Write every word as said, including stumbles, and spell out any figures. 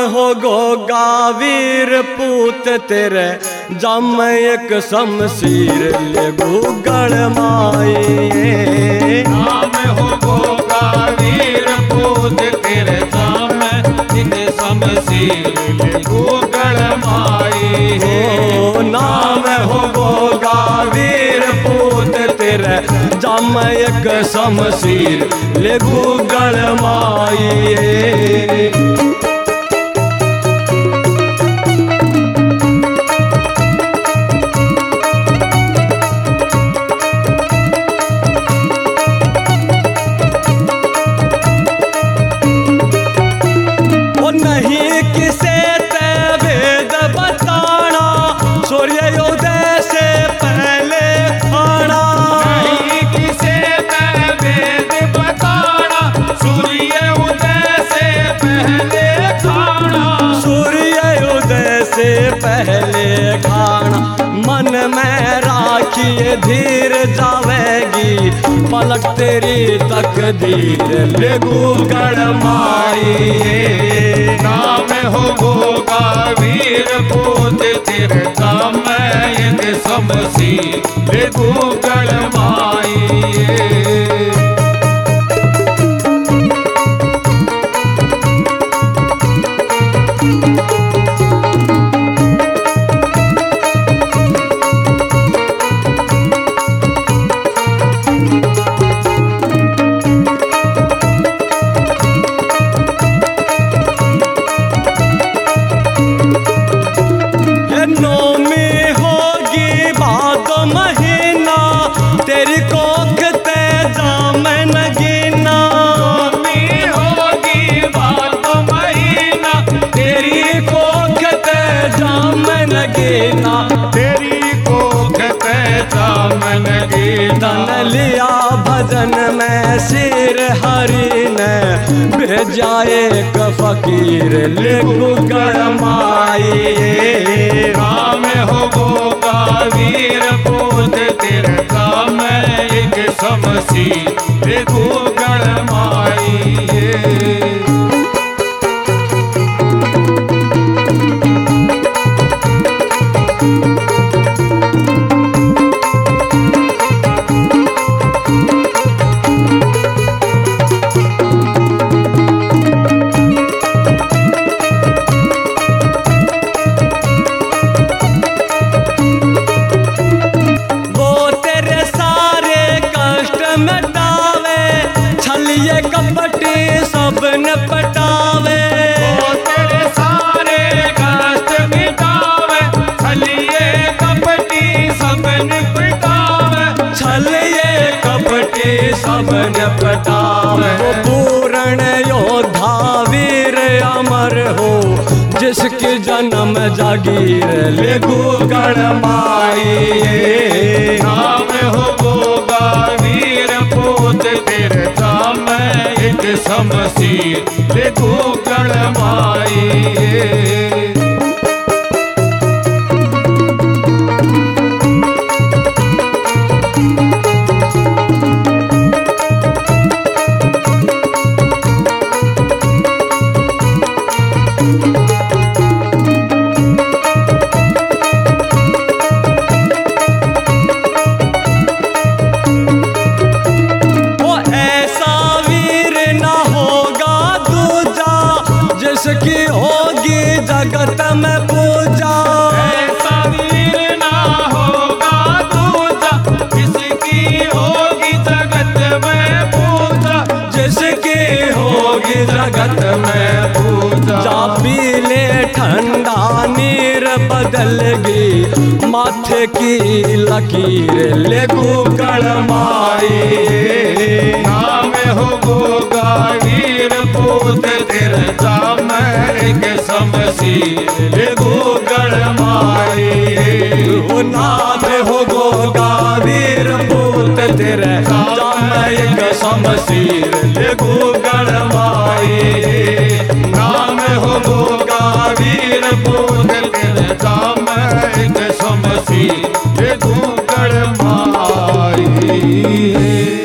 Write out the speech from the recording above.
हो गोगा वीर पूत तेरे जम एक शमशीर ले गूगल माई। नाम हो गोगा वीर पूत तेरे जम एक शमशीर ले गूगल माई। हो नाम हो गोगा वीर पूत तेरे जम एक शमशीर ले गूगल माई। पहले खाना मन में राखिए धीर जावेगी पलक तेरी तकदीर ले गूगल माई। नाम हो गोगा वीर पूत तेरे जम एक शमशीर ले गूगल माई। तेरी कोख ते जाम नगीना होगी बात महीना। तेरी कोख ते जाम नगीना तेरी कोख ते जाम नगीना। तन लिया भजन में सिर हरि ने भेजा एक फकीर ले गूगल माई। नाम हो गोगा वीर पूत तेरे जम एक शमशीर ले गूगल माई। कपटी सब न पटावे तेरे सारे कष्ट मिटावे। छलिए कपटी सब न पटावे। छलिए कपटी सब न पटावे। वो पूर्ण योद्धा वीर अमर हो जिसकी जन्म जागीर ले गूगल माई। नाम हो गोगा वीर पूत तेरे जम एक शमशीर ले गूगल माई। जिसकी होगी जगत में पूजा। ऐसा वीर ना होगा दूजा जिसकी होगी जगत में पूजा। जिसकी होगी जगत में पूजा। जा पी ले ठंडा नीर बदलगी माथे की लकीर ले गूगल माई। नाम हो गोगा वीर पूत तेरे जम एक शमशीर ले गूगल माई। नाम हो गोगा वीर पूत तेरे जम एक शमशीर ले गूगल माई। नाम हो गोगा वीर पूत तेरे जम एक शमशीर ले गूगल माई।